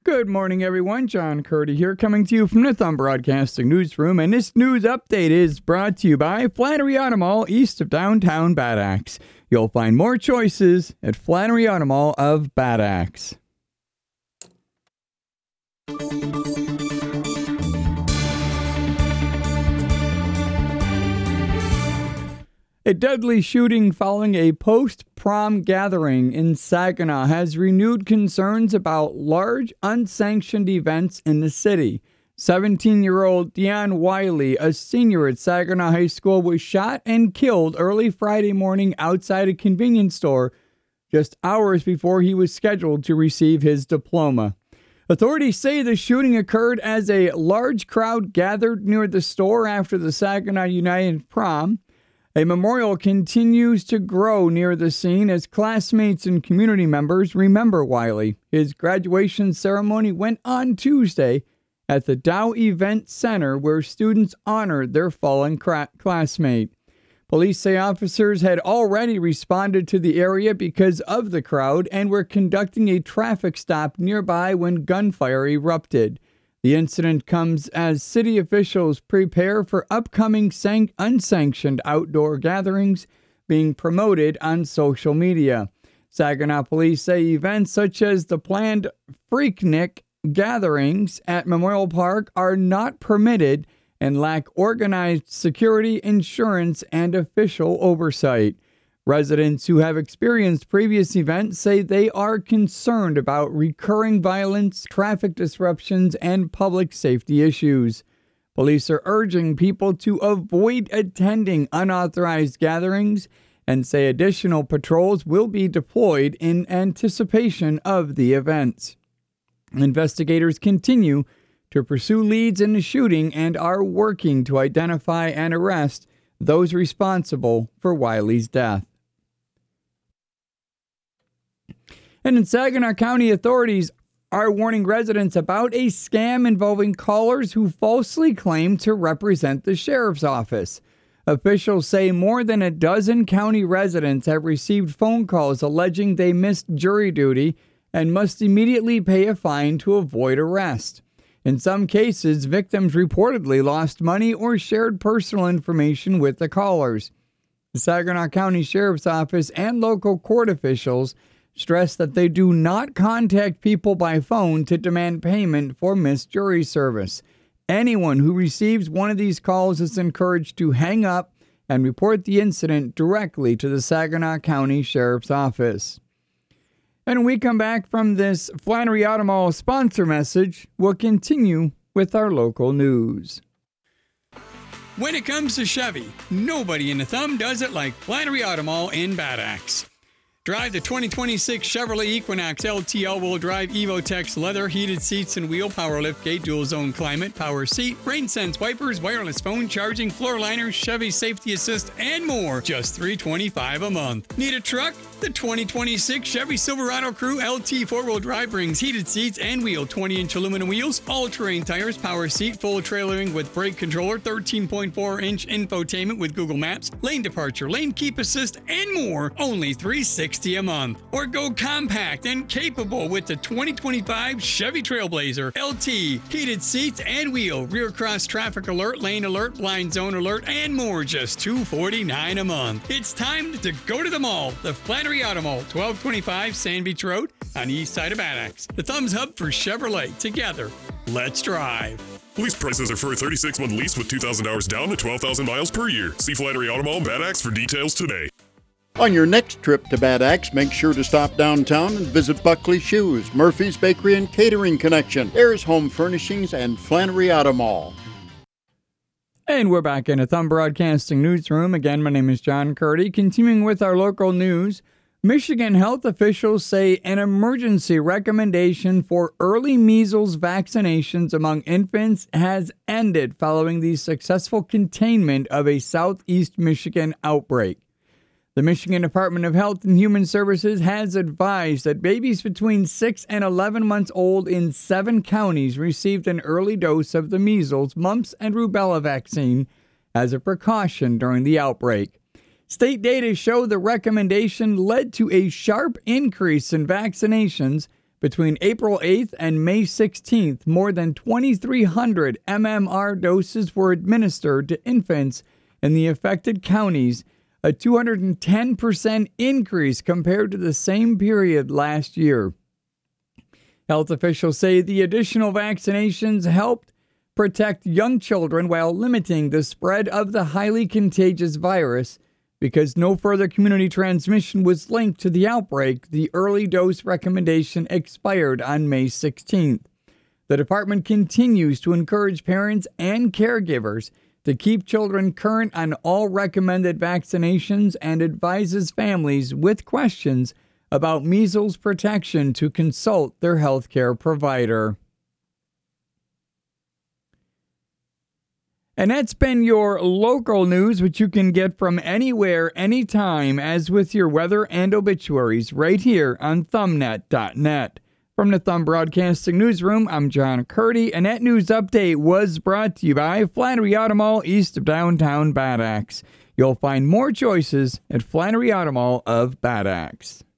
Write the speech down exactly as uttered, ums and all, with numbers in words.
Good morning, everyone. John Curdy here, coming to you from the Thumb Broadcasting Newsroom, and this news update is brought to you by Flannery Auto Mall, east of downtown Bad Axe. You'll find more choices at Flannery Auto Mall of Bad Axe. A deadly shooting following a post-prom gathering in Saginaw has renewed concerns about large, unsanctioned events in the city. seventeen-year-old Dion Wiley, a senior at Saginaw High School, was shot and killed early Friday morning outside a convenience store just hours before he was scheduled to receive his diploma. Authorities say the shooting occurred as a large crowd gathered near the store after the Saginaw United prom. A memorial continues to grow near the scene as classmates and community members remember Wiley. His graduation ceremony went on Tuesday at the Dow Event Center, where students honored their fallen cra- classmate. Police say officers had already responded to the area because of the crowd and were conducting a traffic stop nearby when gunfire erupted. The incident comes as city officials prepare for upcoming san- unsanctioned outdoor gatherings being promoted on social media. Saginaw police say events such as the planned Freaknik gatherings at Memorial Park are not permitted and lack organized security, insurance, and official oversight. Residents who have experienced previous events say they are concerned about recurring violence, traffic disruptions, and public safety issues. Police are urging people to avoid attending unauthorized gatherings and say additional patrols will be deployed in anticipation of the events. Investigators continue to pursue leads in the shooting and are working to identify and arrest those responsible for Wiley's death. And in Saginaw County, authorities are warning residents about a scam involving callers who falsely claim to represent the sheriff's office. Officials say more than a dozen county residents have received phone calls alleging they missed jury duty and must immediately pay a fine to avoid arrest. In some cases, victims reportedly lost money or shared personal information with the callers. The Saginaw County Sheriff's Office and local court officials stress that they do not contact people by phone to demand payment for missed jury service. Anyone who receives one of these calls is encouraged to hang up and report the incident directly to the Saginaw County Sheriff's Office. And when we come back from this Flannery Auto Mall sponsor message, we'll continue with our local news. When it comes to Chevy, nobody in the thumb does it like Flannery Auto Mall in Bad Axe. Drive the twenty twenty-six Chevrolet Equinox L T all-wheel drive EvoTex leather heated seats and wheel power liftgate dual zone climate power seat rain sense wipers wireless phone charging floor liners Chevy safety assist and more, just three hundred twenty-five dollars a month. Need a truck? The twenty twenty-six Chevy Silverado Crew L T four-wheel drive brings heated seats and wheel twenty inch aluminum wheels, all-terrain tires, power seat, full trailering with brake controller, thirteen point four inch infotainment with Google Maps, lane departure, lane keep assist, and more. Only three hundred sixty dollars a month. Or go compact and capable with the twenty twenty-five Chevy Trailblazer L T, heated seats and wheel, rear cross traffic alert, lane alert, blind zone alert, and more. Just two hundred forty-nine dollars a month. It's time to go to the mall. The Flannery Auto Mall, twelve twenty-five Sand Beach Road on the east side of Bad Axe. The Thumbs Hub for Chevrolet. Together, let's drive. Lease prices are for a thirty-six month lease with two thousand hours down to twelve thousand miles per year. See Flannery Auto Mall Bad Axe for details today. On your next trip to Bad Axe, make sure to stop downtown and visit Buckley Shoes, Murphy's Bakery and Catering Connection, Ayers Home Furnishings, and Flannery Auto Mall. And we're back in a Thumb Broadcasting Newsroom. Again, my name is John Curdy. Continuing with our local news, Michigan health officials say an emergency recommendation for early measles vaccinations among infants has ended following the successful containment of a Southeast Michigan outbreak. The Michigan Department of Health and Human Services has advised that babies between six and eleven months old in seven counties received an early dose of the measles, mumps, and rubella vaccine as a precaution during the outbreak. State data show the recommendation led to a sharp increase in vaccinations Between April eighth and May sixteenth, more than twenty-three hundred M M R doses were administered to infants in the affected counties, a two hundred ten percent increase compared to the same period last year. Health officials say the additional vaccinations helped protect young children while limiting the spread of the highly contagious virus. Because no further community transmission was linked to the outbreak, the early dose recommendation expired on May sixteenth. The department continues to encourage parents and caregivers to keep children current on all recommended vaccinations and advises families with questions about measles protection to consult their healthcare provider. And that's been your local news, which you can get from anywhere, anytime, as with your weather and obituaries, right here on thumbnet dot net. From the Thumb Broadcasting Newsroom, I'm John Curdy, and that news update was brought to you by Flannery Auto Mall, east of downtown Bad Axe. You'll find more choices at Flannery Auto Mall of Bad Axe.